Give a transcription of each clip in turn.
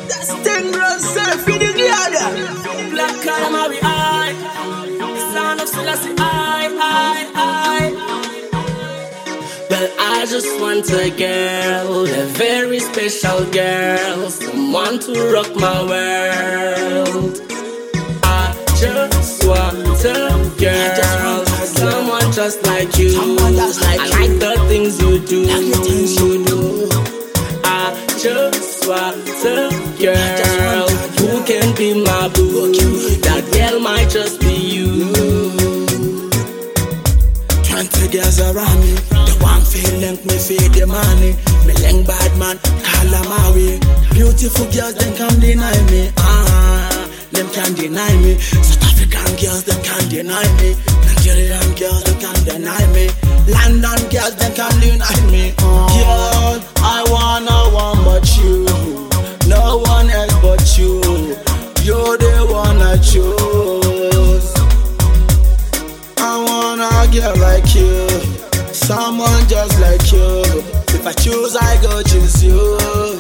That's 10 grand self in the glider. Black Calamari, I. Son of Selassie, I. Well, I just want a girl, a very special girl, someone to rock my world. I just want a girl, someone just like you. I like the things you do. I just want a girl who can be my boo. That girl might just be you. 20 girls around me, the one feel link me feed the money. Me link bad man, call them my way. Beautiful girls, them can't deny me. Them can't deny me. South African girls, them can't deny me. Nigerian girls, them can't deny me. London girls, them can't deny me. Girl, I want no one but you. No one else but you. You're the one I choose. I want a girl like you, someone just like you. If I choose, I go choose you.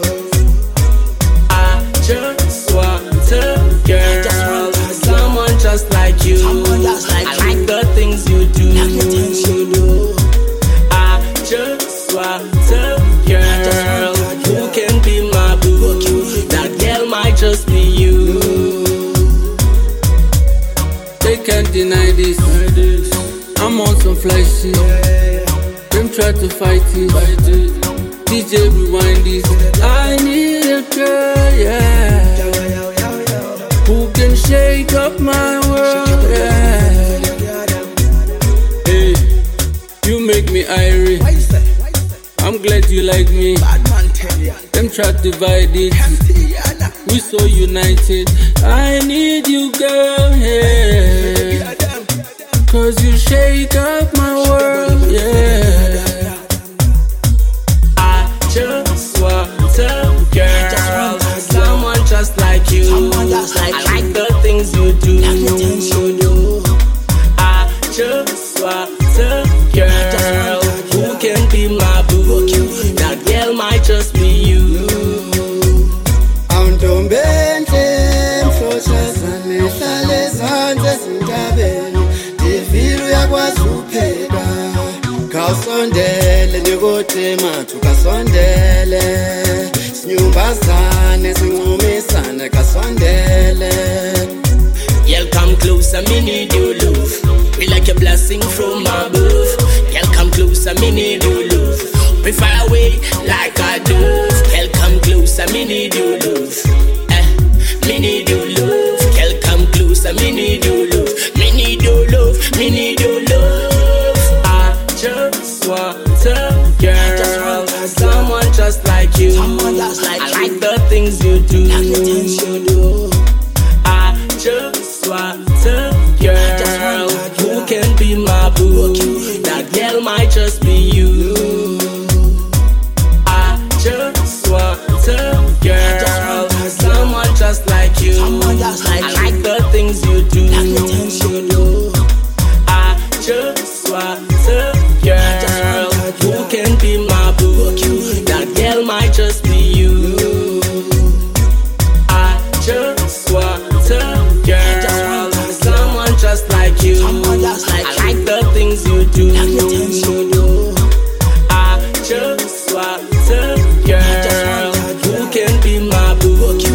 I just want a girl, someone just like you. I like the things you do. I just want a girl who can be my boo. That girl might just be you. They can't deny this. I'm on some fly shit. Them try to fight it. DJ rewind this. I need a girl, yeah, who can shake up my world, yeah. Hey, you make me irie. I'm glad you like me. Them try to divide it. We so united. I need you, girl, yeah. Cause you shake up my world, yeah. I just want a girl, someone just like you. I like the things you do. I just want a girl who can be my boo. That girl might just be you. Kasondele ndikutema tukasondele sinyumbazane sincumisane kasondele. Girl, come closer, me need your love. Feel like a blessing from above. Girl, come closer, me need your love. We fly away like a dove. Girl, come closer, me need your love. Me need your love. Girl, come closer, me need your love. Me need your love. Me need your love. I just want a girl, someone just like you. I like the things you do. I just want a girl who can be my boo. That girl might just be you. I just want a girl, someone just like you. I like the things you do. I just want a girl who can be my boo. That girl might just be you. I just want a girl, someone just like you. I like the things you do. I just want a girl who can be my boo.